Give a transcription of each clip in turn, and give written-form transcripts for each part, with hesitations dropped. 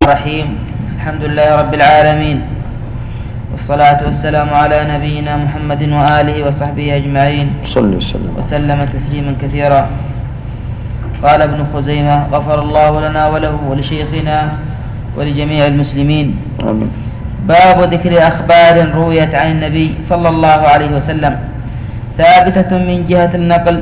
الرحيم. الحمد لله رب العالمين، والصلاة والسلام على نبينا محمد وآله وصحبه أجمعين وسلم تسليما كثيرا. قال ابن خزيمة: غفر الله لنا وله ولشيخنا ولجميع المسلمين. آمين. باب ذكر أخبار رويت عن النبي صلى الله عليه وسلم ثابتة من جهة النقل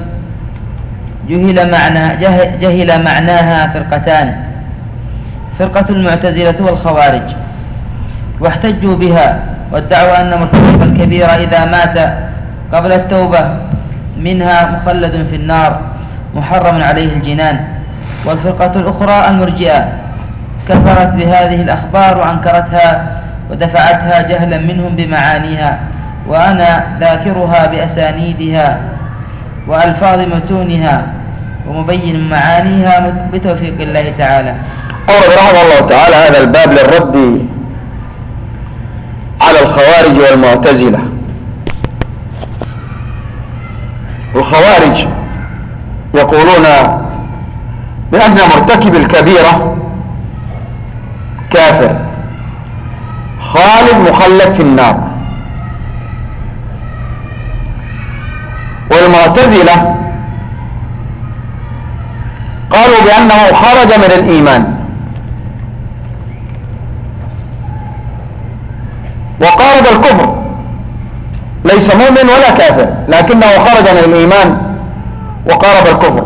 جهل معناها فرقتان: فرقة المعتزلة والخوارج، واحتجوا بها وادعوا أن مرتكب الكبيرة إذا مات قبل التوبة منها مخلد في النار محرم عليه الجنان. والفرقة الأخرى المرجئة كفرت بهذه الأخبار وأنكرتها ودفعتها جهلا منهم بمعانيها، وأنا ذاكرها بأسانيدها وألفاظ متونها ومبين معانيها بتوفيق الله تعالى. أورد رحمه الله تعالى هذا الباب للرد على الخوارج والمعتزلة. الخوارج يقولون بأن مرتكب الكبيرة كافر خالد مخلد في النار، والمعتزلة قالوا بأنه خرج من الإيمان وقارب الكفر، ليس مؤمن ولا كافر لكنه خرج من الإيمان وقارب الكفر.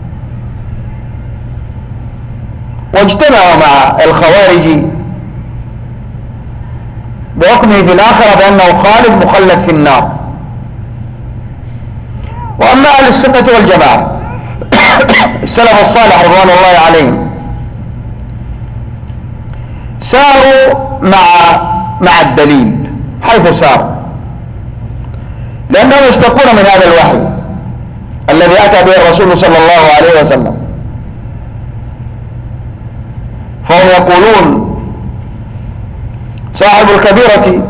واجتمعوا مع الخوارج بحكمه في الآخرة بأنه خالد مخلد في النار. وأما أهل السنة والجماعة السلف الصالح رضوان الله عليهم ساروا مع الدليل حيث ساروا، لأنهم يشتقون من هذا الوحي الذي أتى به الرسول صلى الله عليه وسلم، فهم يقولون صاحب الكبيرة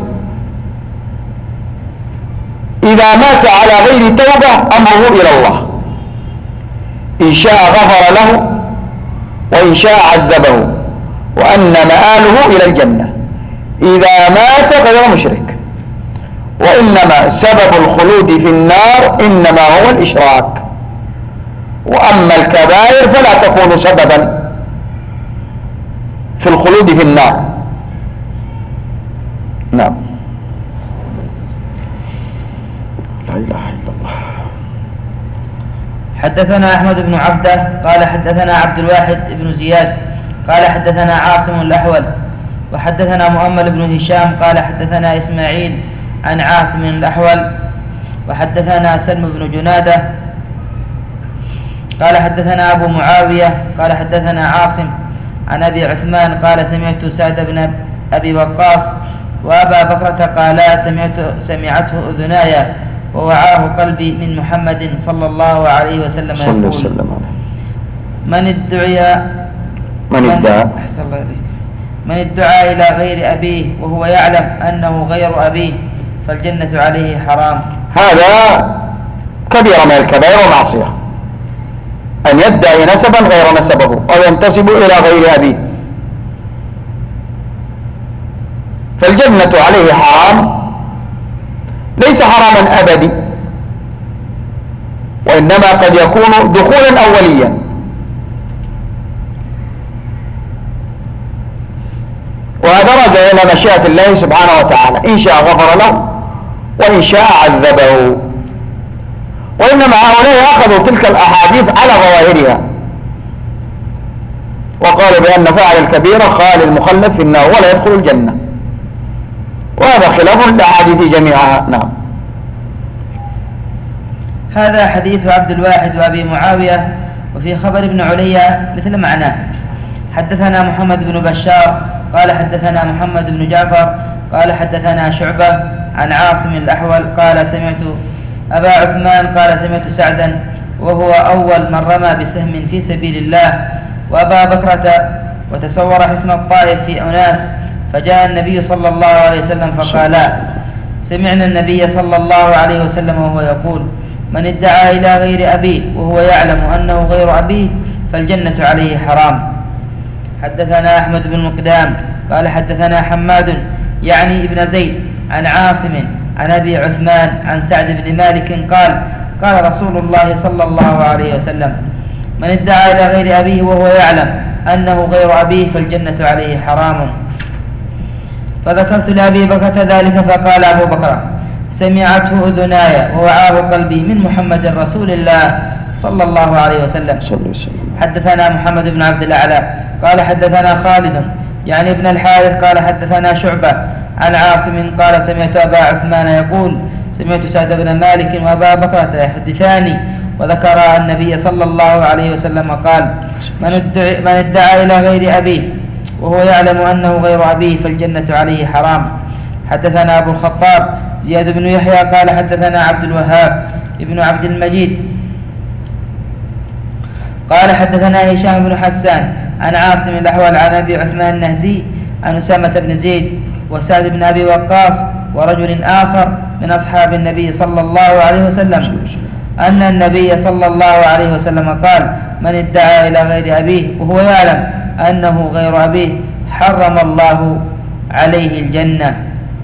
إذا مات على غير توبة أمره إلى الله، إن شاء غفر له وإن شاء عذبه، وأن مآله إلى الجنة إذا مات غير مشرك، وإنما سبب الخلود في النار إنما هو الإشراك، وأما الكبائر فلا تكون سببا في الخلود في النار. نعم. لا إله إلا الله. حدثنا أحمد بن عبده قال حدثنا عبد الواحد بن زياد قال حدثنا عاصم الأحول وحدثنا مؤمل بن هشام قال حدثنا إسماعيل عن عاصم الأحول وحدثنا سلم بن جنادة قال حدثنا أبو معاوية قال حدثنا عاصم عن أبي عثمان قال سمعت سعد بن أبي وقاص وأبا بكرة قالا سمعته أذناي ووعاه قلبي من محمد صلى الله عليه وسلم يقول: من ادعى إلى غير أبيه وهو يعلم أنه غير أبيه فالجنة عليه حرام. هذا كبيرة من الكبائر ومعصية، أن يدعي نسبا غير نسبه أو ينتسب إلى غير أبيه، فالجنة عليه حرام، ليس حراما أبدي، وإنما قد يكون دخولا أوليا، وهذا راجع إلى مشيئة الله سبحانه وتعالى، إن شاء غفر له وإن شاء عذبه. وإنما هؤلاء أخذوا تلك الأحاديث على ظواهرها وقالوا بأن فاعل الكبيرة خالد مخلد في النار ولا يدخل الجنة، وهذا خلاف الأحاديث جميعها. نعم. هذا حديث عبد الواحد وأبي معاوية، وفي خبر ابن عليا مثل معناه. حدثنا محمد بن بشار قال حدثنا محمد بن جعفر قال حدثنا شعبة عن عاصم الأحول قال سمعت أبا عثمان قال سمعت سعدا وهو أول من رمى بسهم في سبيل الله وأبا بكرة وتصور حصن الطائف في أناس، فجاء النبي صلى الله عليه وسلم فقالا: سمعنا النبي صلى الله عليه وسلم وهو يقول: من ادعى إلى غير أبيه وهو يعلم أنه غير أبيه فالجنة عليه حرام. حدثنا أحمد بن مقدام قال حدثنا حماد يعني ابن زيد عن عاصم عن أبي عثمان عن سعد بن مالك قال قال رسول الله صلى الله عليه وسلم من ادعى إلى غير أبيه وهو يعلم أنه غير أبيه فالجنة عليه حرام. فذكرت لأبي بكر ذلك فقال أبو بكر سمعته أذناي ووعاه قلبي من محمد رسول الله صلى الله عليه وسلم. حدثنا محمد بن عبد الأعلى قال حدثنا خالد يعني ابن الحارث قال حدثنا شعبة عن عاصم قال سمعت أبا عثمان يقول سمعت سعد بن مالك وأبا بكر يحدثاني وذكر النبي صلى الله عليه وسلم قال من ادعى إلى غير أبيه وهو يعلم أنه غير أبيه فالجنة عليه حرام. حدثنا أبو الخطاب زياد بن يحيى قال حدثنا عبد الوهاب ابن عبد المجيد قال حدثنا هشام بن حسان عن عاصم الأحول عن أبي عثمان النهدي عن أسامة بن زيد وسعد بن أبي وقاص ورجل آخر من أصحاب النبي صلى الله عليه وسلم أن النبي صلى الله عليه وسلم قال من ادعى إلى غير أبيه وهو يعلم أنه غير أبيه حرم الله عليه الجنة.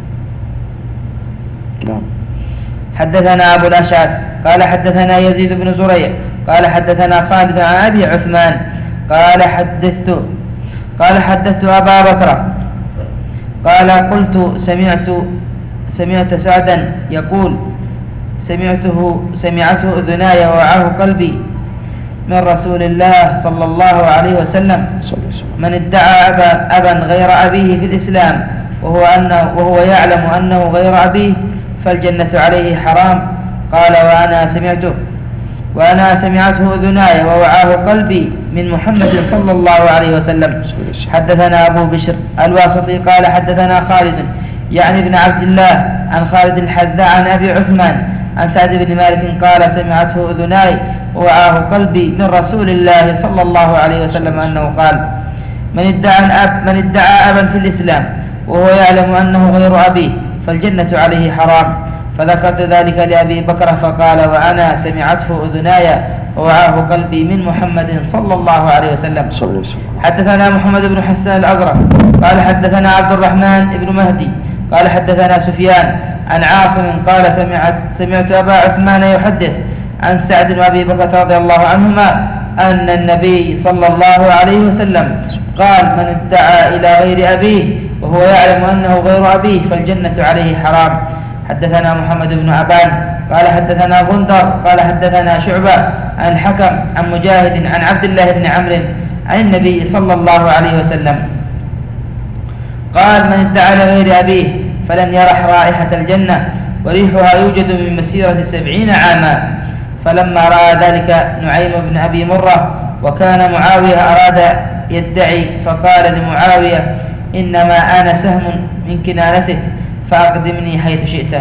حدثنا أبو الأشعث قال حدثنا يزيد بن زريع قال حدثنا خالد عن أبي عثمان قال حدثت أبا بكر قال قلت سمعت سعدا يقول سمعته أذناي ووعاه قلبي من رسول الله صلى الله عليه وسلم من ادعى أبا غير أبيه في الإسلام وهو يعلم أنه غير أبيه فالجنة عليه حرام. قال وأنا سمعته أذناي ووعاه قلبي من محمد صلى الله عليه وسلم. حدثنا أبو بشر الواسطي قال حدثنا خالد يعني ابن عبد الله عن خالد الحذاء عن أبي عثمان عن سعد بن مالك قال سمعته أذناي ووعاه قلبي من رسول الله صلى الله عليه وسلم أنه قال من ادعى أبا في الإسلام وهو يعلم أنه غير أبيه فالجنة عليه حرام. فذكرت ذلك لأبي بكر فقال وأنا سمعته أذناي ووعاه قلبي من محمد صلى الله عليه وسلم. حدثنا محمد بن حسان الأزرق قال حدثنا عبد الرحمن بن مهدي قال حدثنا سفيان عن عاصم قال سمعت أبا عثمان يحدث عن سعد وأبي بكر رضي الله عنهما أن النبي صلى الله عليه وسلم قال من ادعى إلى غير أبيه وهو يعلم أنه غير أبيه فالجنة عليه حرام. حدثنا محمد بن عبان قال حدثنا غندر قال حدثنا شعبة عن الحكم عن مجاهد عن عبد الله بن عمرو عن النبي صلى الله عليه وسلم قال من ادعى لغير أبيه فلن يرح رائحة الجنة وريحها يوجد من مسيرة 70 عاما. فلما رأى ذلك نعيم بن أبي مرة وكان معاوية أراد يدعي فقال لمعاوية إنما أنا سهم من كنانتك فأقدمني حيث شئت.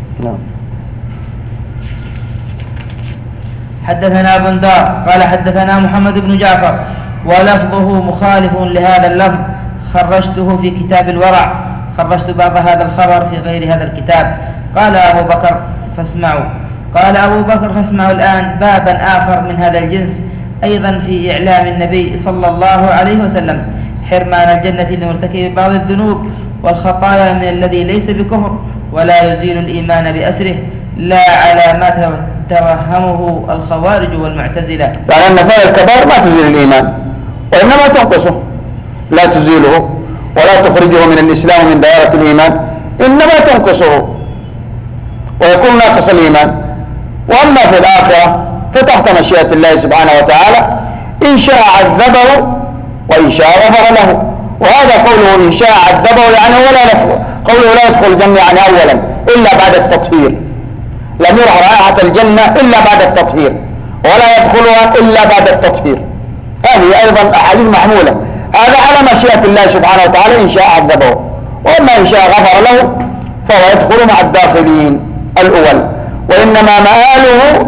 حدثنا بندار قال حدثنا محمد بن جعفر ولفظه مخالف لهذا اللفظ خرجته في كتاب الورع خرجت بعض هذا الخبر في غير هذا الكتاب. قال أبو بكر فاسمعوا الآن بابا آخر من هذا الجنس أيضا في إعلام النبي صلى الله عليه وسلم حرمان الجنة لمرتكب بعض الذنوب والخطايا من الذي ليس بكفر ولا يزيل الإيمان بأسره لا على ما توهمه الخوارج والمعتزلة. يعني أن فعل الكبائر ما تزيل الإيمان وإنما تنقصه لا تزيله ولا تخرجه من الإسلام من دائرة الإيمان إنما تنقصه ويكون ناقص الإيمان. وأما في الآخرة فتحت مشيئة الله سبحانه وتعالى إن شاء عذبه وإن شاء غفر له. وهذا قوله إن شاء عذبه يعني قوله لا يدخل الجنة يعني أولا إلا بعد التطهير. لم يرح رائحة الجنة إلا بعد التطهير ولا يدخلها إلا بعد التطهير. هذه أيضا أحاديث محمولة. هذا على مشيئة الله سبحانه وتعالى إن شاء عذبه وأما إن شاء غفر له فهو يدخل مع الداخلين الأول وإنما مآله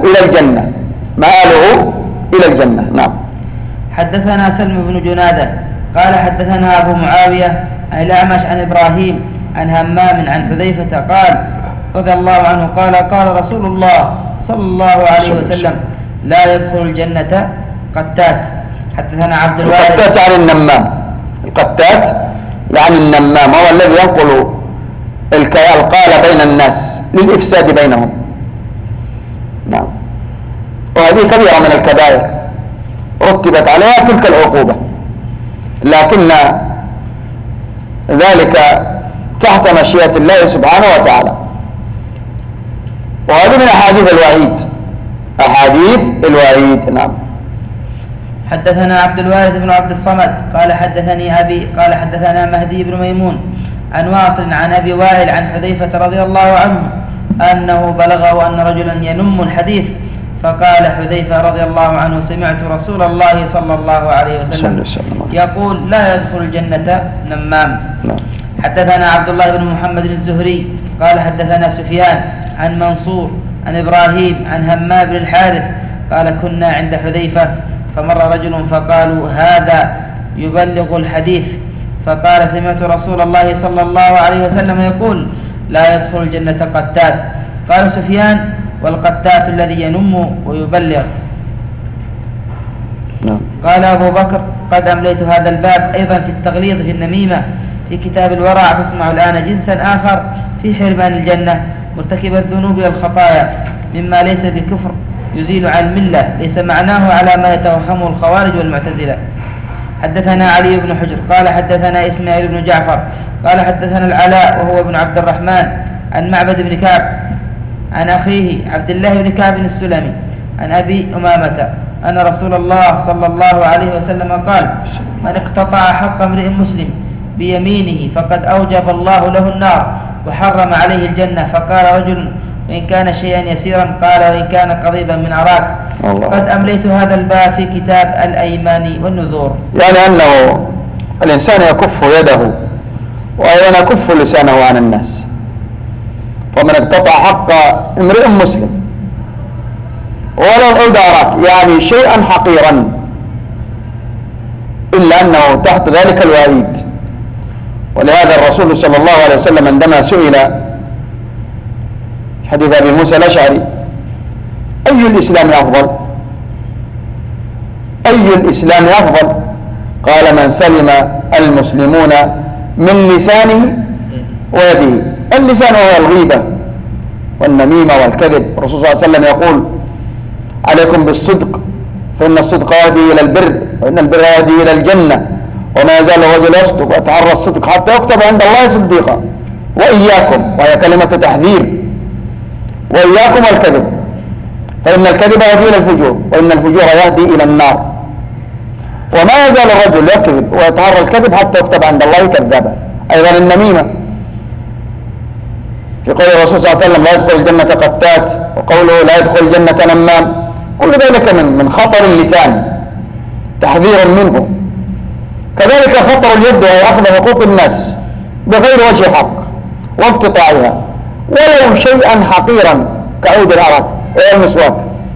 إلى الجنة. نعم. حدثنا سلم بن جنادة قال حدثنا أبو معاوية عن الأعمش عن إبراهيم عن همام عن حذيفة قال رضي الله عنه قال رسول الله صلى الله عليه وسلم لا يدخل الجنة قتات. حدثنا عبد الوارث قتات عن النمام القتات يعني النمام، هو الذي ينقل القال بين الناس للإفساد بينهم. نعم. وهذه كبيرة من الكبائر رتبت عليها تلك العقوبة، لكن ذلك تحت مشيئة الله سبحانه وتعالى. وهذه من أحاديث الوعيد، أحاديث الوعيد. نعم. حدثنا عبد الوارث بن عبد الصمد قال حدثني أبي قال حدثنا مهدي بن ميمون عن واصل عن أبي وائل عن حذيفة رضي الله عنه أنه بلغه أن رجلا ينم الحديث، فقال حذيفة رضي الله عنه سمعت رسول الله صلى الله عليه وسلم يقول لا يدخل الجنة نمام. حدثنا عبد الله بن محمد الزهري قال حدثنا سفيان عن منصور عن إبراهيم عن همام بن الحارث قال كنا عند حذيفة فمر رجل فقالوا هذا يبلغ الحديث، فقال سمعت رسول الله صلى الله عليه وسلم يقول لا يدخل الجنة قتات. قال سفيان والقتات الذي ينم ويبلغ. قال أبو بكر قد أمليت هذا الباب أيضا في التغليظ في النميمة في كتاب الورع، فاسمعوا الآن جنسا آخر في حرمان الجنة مرتكب الذنوب والخطايا مما ليس بكفر يزيل عن الملة، ليس معناه على ما يتوهمه الخوارج والمعتزلة. حدثنا علي بن حجر قال حدثنا إسماعيل بن جعفر قال حدثنا العلاء وهو ابن عبد الرحمن عن معبد بن كعب عن أخيه عبد الله بن كعب السلمي عن أبي أمامة أن رسول الله صلى الله عليه وسلم قال من اقتطع حق امرئ مسلم بيمينه فقد أوجب الله له النار وحرم عليه الجنة. فقال رجل وإن كان شيئا يسيرا؟ قال وإن كان قضيبا من عراق. قد أمليت هذا الباب في كتاب الأيمان والنذور. يعني أنه الإنسان يكف يده وأيضا يكف لسانه عن الناس، ومن اقتطع حق امرئ مسلم ولو أدارك يعني شيئا حقيرا إلا أنه تحت ذلك الوعيد. ولهذا الرسول صلى الله عليه وسلم عندما سئل حديث أبي موسى الأشعري أي الإسلام أفضل؟ أي الإسلام أفضل؟ قال من سلم المسلمون من لسانه ويده. اللسان هو الغيبة والنميمة والكذب. الرسول صلى الله عليه وسلم يقول عليكم بالصدق فإن الصدق يهدي إلى البر وإن البر يهدي إلى الجنة وما يزال الرجل يصدق ويتحرى الصدق حتى يكتب عند الله صديقا. وإياكم، وهي كلمة تحذير، وإياكم الكذب فإن الكذب يهدي إلى الفجور وإن الفجور يهدي إلى النار. وما يزال الرجل يكذب ويتحرى الكذب حتى يكتب عند الله كذابا. أيضا النميمة في قول الرسول صلى الله عليه وسلم لا يدخل الجنة قتات، وقوله لا يدخل الجنة نمام، كل ذلك من خطر اللسان تحذيرا منه. كذلك خطر اليد وهي أخذ حقوق الناس بغير وجه حق واقتطاعها ولو شيئا حقيرا كعود الأرق والمسواك.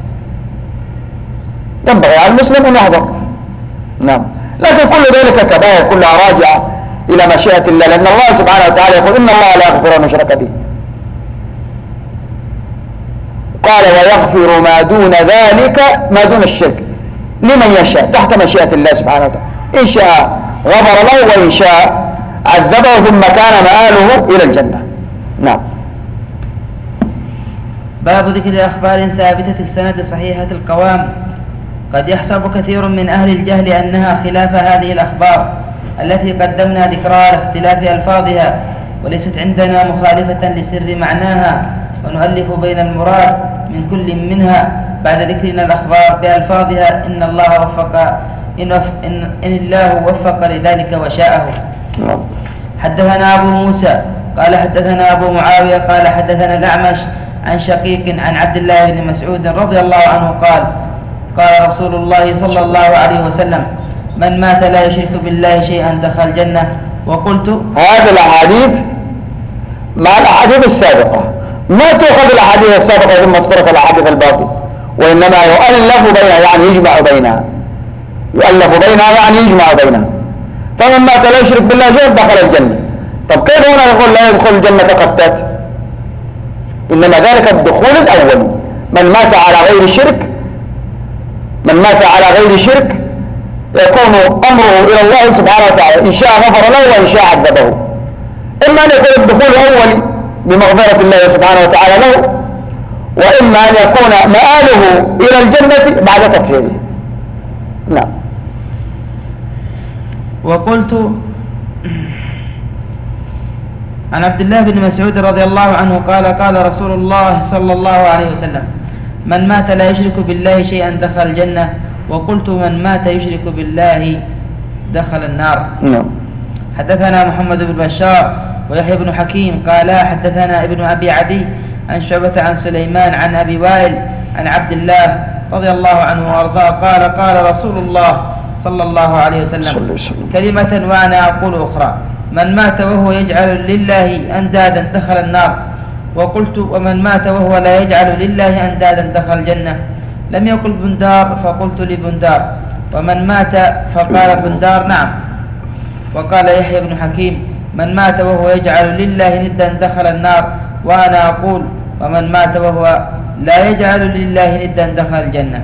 ينبغي على المسلم أن يحذر. نعم. لكن كل ذلك كبائر كلها راجعة إلى مشيئة الله، لأن الله سبحانه وتعالى يقول إن الله لا يغفر أن يشرك به، قال ويغفر ما دون ذلك ما دون الشرك لمن يشاء تحت مشيئة الله سبحانه وتعالى. إن شاء غفر له وإن شاء عذبه ثم كان مآله إلى الجنة. نعم. باب ذكر أخبار ثابتة السند صحيحة القوام. قد يحسب كثير من أهل الجهل أنها خلاف هذه الأخبار التي قدمنا ذكرها لاختلاف ألفاظها، وليست عندنا مخالفة لسر معناها، ونؤلف بين المراد من كل منها بعد ذكرنا الأخبار بألفاظها إن الله وفق لذلك وشاءه. حدثنا أبو موسى قال حدثنا أبو معاوية قال حدثنا الأعمش عن شقيق عن عبد الله بن مسعود رضي الله عنه قال قال رسول الله صلى الله عليه وسلم من مات لا يشرك بالله شيئا دخل الجنة. وقلت هذه الأحاديث مع الأحاديث السابقة، ما تؤخذ الأحاديث السابقة ثم تترك الأحاديث الباقية، وإنما يؤلف بينها يعني يجمع بينها، يؤلف بينها يعني يجمع بينها. فمن مات لا يشرك بالله شيئا دخل الجنة. طب كيف هنا يقول لا يدخل الجنة قتات؟ إنما ذلك الدخول الأول، من مات على غير شرك، من مات على غير شرك يكون أمره إلى الله سبحانه وتعالى، إن شاء غفر له وإن شاء عذبه. إما أن يكون الدخول أولي بمغفرة الله سبحانه وتعالى له، وإما أن يكون مآله إلى الجنة بعد تطهيره. نعم. وقلت عن عبد الله بن مسعود رضي الله عنه قال قال رسول الله صلى الله عليه وسلم: من مات لا يشرك بالله شيئا دخل الجنة. وقلت: من مات يشرك بالله دخل النار. حدثنا محمد بن بشار ويحيى بن حكيم قال حدثنا ابن أبي عدي عن شعبة عن سليمان عن أبي وائل عن عبد الله رضي الله عنه وارضاه قال قال رسول الله صلى الله عليه وسلم: كلمة وأنا أقول أخرى: من مات وهو يجعل لله أندادا دخل النار. وقلت: ومن مات وهو لا يجعل لله أندادا دخل الجنة. لم يقل بندار فقلت لبندار: ومن مات؟ فقال بندار: نعم. وقال يحيى بن حكيم: من مات وهو يجعل لله ندا دخل النار. وأنا أقول: ومن مات وهو لا يجعل لله ندا دخل الجنة.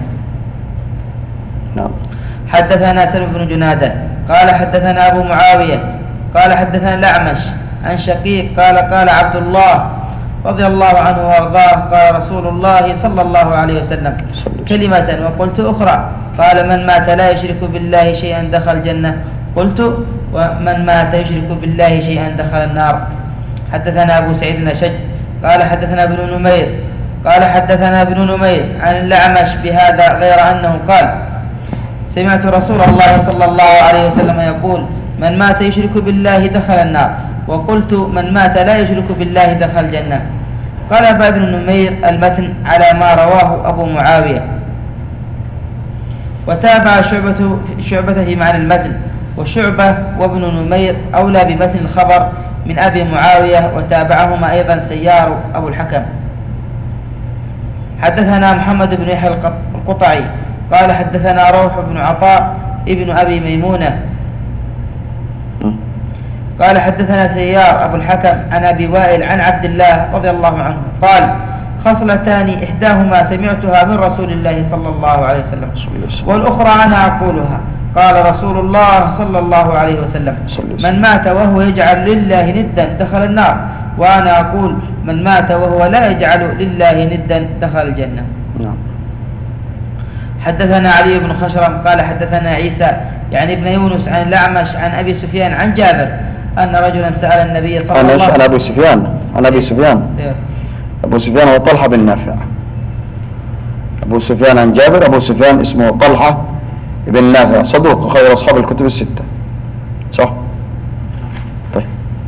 حدثنا سلم بن جنادة قال حدثنا أبو معاوية قال حدثنا الأعمش عن شقيق قال قال عبد الله رضي الله عنه وارضاه قال رسول الله صلى الله عليه وسلم: كلمة وقلت أخرى. قال: من مات لا يشرك بالله شيئا دخل الجنة. قلت: ومن مات يشرك بالله شيئا دخل النار. حدثنا أبو سعيد الأشج قال حدثنا ابن نمير قال حدثنا ابن نمير عن الأعمش بهذا غير أنه قال: سمعت رسول الله صلى الله عليه وسلم يقول: من مات يشرك بالله دخل النار. وقلت: من مات لا يشرك بالله دخل الجنة. قال ابن نمير المتن على ما رواه أبو معاوية. وتابع شعبة في معنى المتن، وشعبة وابن نمير أولى بمتن الخبر من أبي معاوية، وتابعهما أيضا سيار أبو الحكم. حدثنا محمد بن يحيى القطعي قال حدثنا روح بن عطاء ابن أبي ميمونة قال حدثنا سيار أبو الحكم عن أبي وائل عن عبد الله رضي الله عنه قال: خصلتان إحداهما سمعتها من رسول الله صلى الله عليه وسلم والأخرى أنا أقولها. قال رسول الله صلى الله عليه وسلم: من مات وهو يجعل لله ندا دخل النار. وأنا أقول: من مات وهو لا يجعل لله ندا دخل الجنة. حدثنا علي بن خشرم قال حدثنا عيسى يعني ابن يونس عن الأعمش عن أبي سفيان عن جابر أن رجلا سأل النبي صلى الله عليه وسلم. عن أبي سفيان أبو سفيان هو طلحة بن نافع. أبو سفيان عن جابر. أبو سفيان اسمه طلحة بن نافع صدوق خير أصحاب الكتب الستة، صح؟ طيب.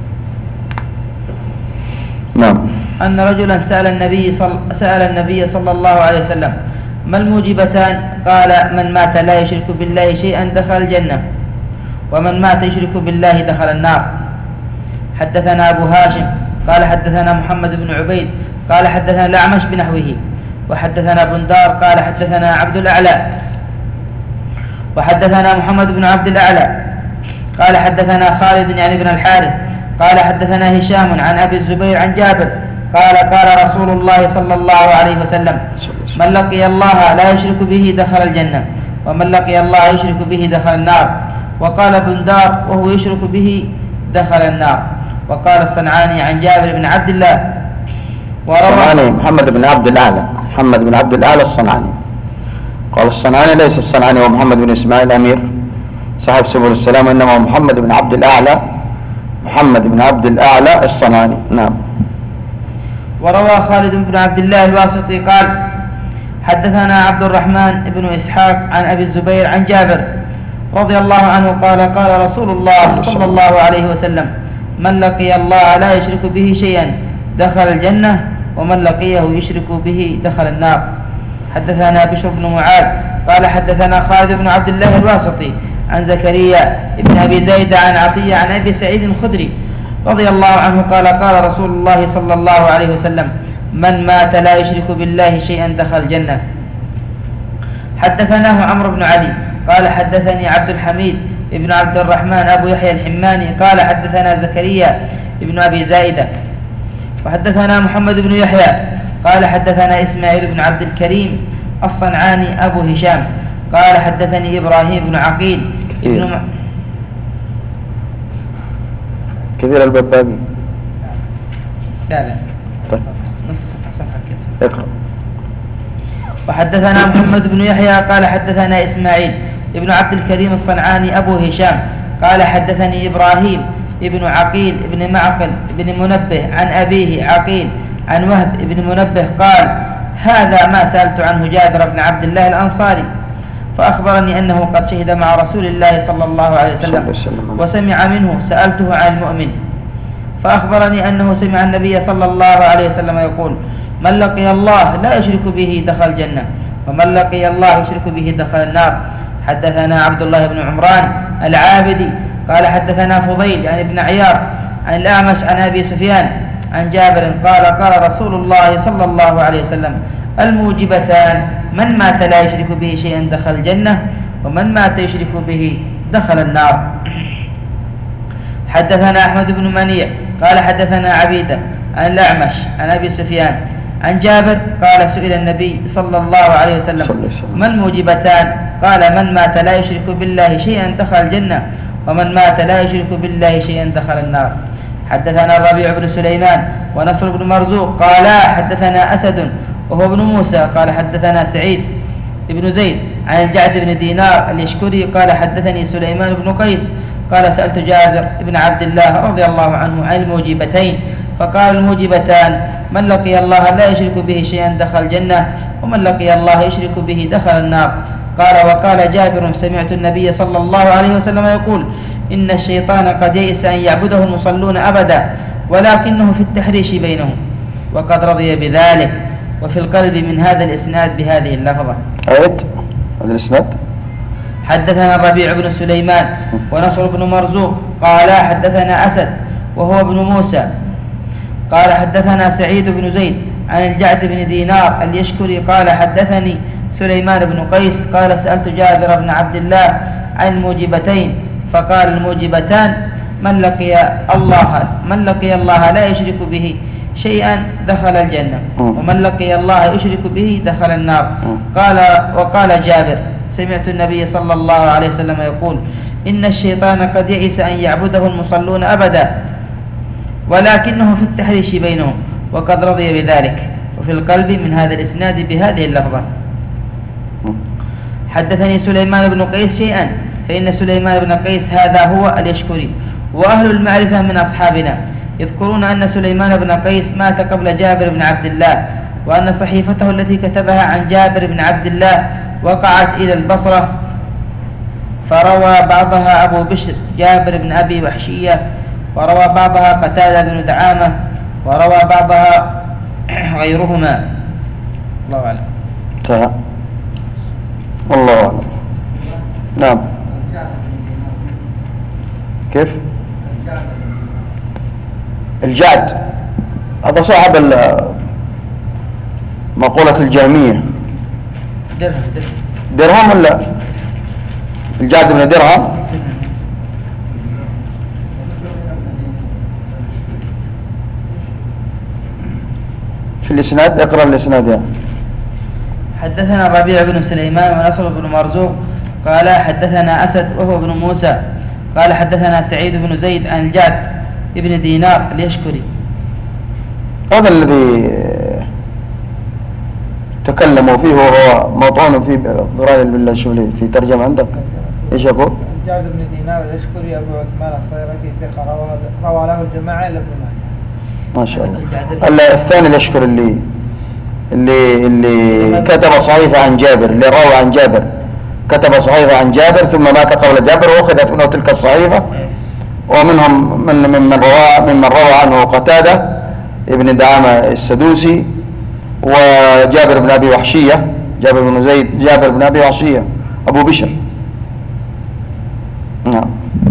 نعم. أن رجلا سأل النبي صلى الله عليه وسلم: ما الموجبتان؟ قال: من مات لا يشرك بالله شيئا دخل الجنة، ومن مات يشرك بالله دخل النار. حدثنا أبو هاشم قال حدثنا محمد بن عبيد قال حدثنا الأعمش بنحوه. وحدثنا بندار قال حدثنا عبد الأعلى وحدثنا محمد بن عبد الأعلى قال حدثنا خالد يعني بن الحارث قال حدثنا هشام عن أبي الزبير عن جابر قال قال رسول الله صلى الله عليه وسلم: من لقي الله لا يشرك به دخل الجنة، ومن لقي الله يشرك به دخل النار. وقال بندار: وهو يشرك به دخل النار. وقال الصنعاني عن جابر بن عبد الله الصنعاني محمد بن عبد الأعلى الصنعاني. قال الصنعاني ليس الصنعاني ومحمد بن إسماعيل أمير صاحب سبل السلام، إنما محمد بن عبد الأعلى الصنعاني. نعم. وروى خالد بن عبد الله الواسطي قال حدثنا عبد الرحمن بن إسحاق عن أبي الزبير عن جابر رضي الله عنه قال قال رسول الله صلى الله عليه وسلم: من لقي الله لا يشرك به شيئا دخل الجنة، ومن لقيه يشرك به دخل النار. حدثنا بشر بن معاذ قال حدثنا خالد بن عبد الله الواسطي عن زكريا بن أبي زيد عن عطية عن أبي سعيد الخدري رضي الله عنه قال قال رسول الله صلى الله عليه وسلم: من مات لا يشرك بالله شيئا دخل الجنة. حدثناه عمرو بن علي قال حدثني عبد الحميد ابن عبد الرحمن أبو يحيى الحماني قال حدثنا زكريا ابن أبي زائدة. وحدثنا محمد بن يحيى قال حدثنا إسماعيل بن عبد الكريم الصنعاني أبو هشام قال حدثني إبراهيم بن عقيل كثير الباب باقي. لا طيب نص صفحة كذا. اقرأ. وحدثنا محمد بن يحيى قال حدثنا إسماعيل ابن عبد الكريم الصنعاني أبو هشام قال حدثني إبراهيم ابن عقيل ابن معقل ابن منبه عن أبيه عقيل عن وهب ابن منبه قال هذا ما سألت عنه جابر بن عبد الله الأنصاري فأخبرني أنه قد شهد مع رسول الله صلى الله عليه وسلم وسمع منه سألته عن المؤمن فأخبرني أنه سمع النبي صلى الله عليه وسلم يقول من لقي الله لا يشرك به دخل الجنة ومن لقي الله يشرك به دخل النار. حدثنا عبد الله بن عمران العابدي قال حدثنا فضيل يعني ابن عياض عن الأعمش عن أبي سفيان عن جابر قال قال رسول الله صلى الله عليه وسلم الموجبتان من مات لا يشرك به شيئا دخل الجنة ومن مات يشرك به دخل النار. حدثنا أحمد بن منيع قال حدثنا عبيدة عن الأعمش عن أبي سفيان عن جابر قال سئل النبي صلى الله عليه وسلم ما الموجبتان قال من مات لا يشرك بالله شيئا دخل الجنة ومن مات لا يشرك بالله شيئا دخل النار. حدثنا الربيع بن سليمان ونصر بن مرزوق قالا حدثنا أسد وهو ابن موسى قال حدثنا سعيد بن زيد عن الجعد بن دينار اليشكري قال حدثني سليمان بن قيس قال سألت جابر بن عبد الله رضي الله عنه عن الموجبتين فقال الموجبتان من لقي الله لا يشرك به شيئا دخل الجنة ومن لقي الله يشرك به دخل النار. قال وقال جابر سمعت النبي صلى الله عليه وسلم يقول إن الشيطان قد يئس أن يعبده المصلون أبدا ولكنه في التحريش بينهم وقد رضي بذلك. وفي القلب من هذا الإسناد بهذه اللفظة. أعد هذا الإسناد. حدثنا الربيع بن سليمان ونصر بن مرزوق قال حدثنا أسد وهو ابن موسى قال حدثنا سعيد بن زيد عن الجعد بن دينار اليشكري قال حدثني سليمان بن قيس قال سألت جابر بن عبد الله عن الموجبتين فقال الموجبتان من لقي الله لا يشرك به شيئا دخل الجنة ومن لقي الله يشرك به دخل النار. وقال جابر سمعت النبي صلى الله عليه وسلم يقول إن الشيطان قد يئس أن يعبده المصلون أبدا ولكنه في التحريش بينهم وقد رضي بذلك. وفي القلب من هذا الإسناد بهذه اللفظة. حدثني سليمان بن قيس شيئا فإن سليمان بن قيس هذا هو اليشكري وأهل المعرفة من أصحابنا يذكرون أن سليمان بن قيس مات قبل جابر بن عبد الله وأن صحيفته التي كتبها عن جابر بن عبد الله وقعت إلى البصرة فروى بعضها أبو بشر جابر بن أبي وحشية وروى بعضها قتادة بن دعامة وروى بعضها غيرهما. الله أعلم. والله أعلم. نعم. كيف؟ الجعد هذا صاحب مقولة الجهمية. درهم ولا الجعد بن درهم؟ في الإسناد اقرأ الإسناد يعني. حدثنا الربيع بن سليمان ونصر بن مرزوق قال حدثنا أسد وهو ابن موسى قال حدثنا سعيد بن زيد عن الجعد ابن دينار اليشكري. هذا الذي تكلموا فيه وهو موطون في براء بالله الشولي في ترجمة عندك ايش يقول؟ الجعد بن دينار اليشكري أبو عثمان الصيرفي ثقة روى له الجماعة إلا ابن ماجه. ما شاء الله. الثاني اليشكري اللي كتب صحيفة عن جابر اللي روى عن جابر كتب صحيفة عن جابر ثم مات قبل جابر وأخذت منه تلك الصحيفة ومنهم ممن روى عنه قتادة ابن دعامة السدوسي وجابر بن أبي وحشية جابر بن زيد جابر بن أبي وحشية أبو بشر. نعم.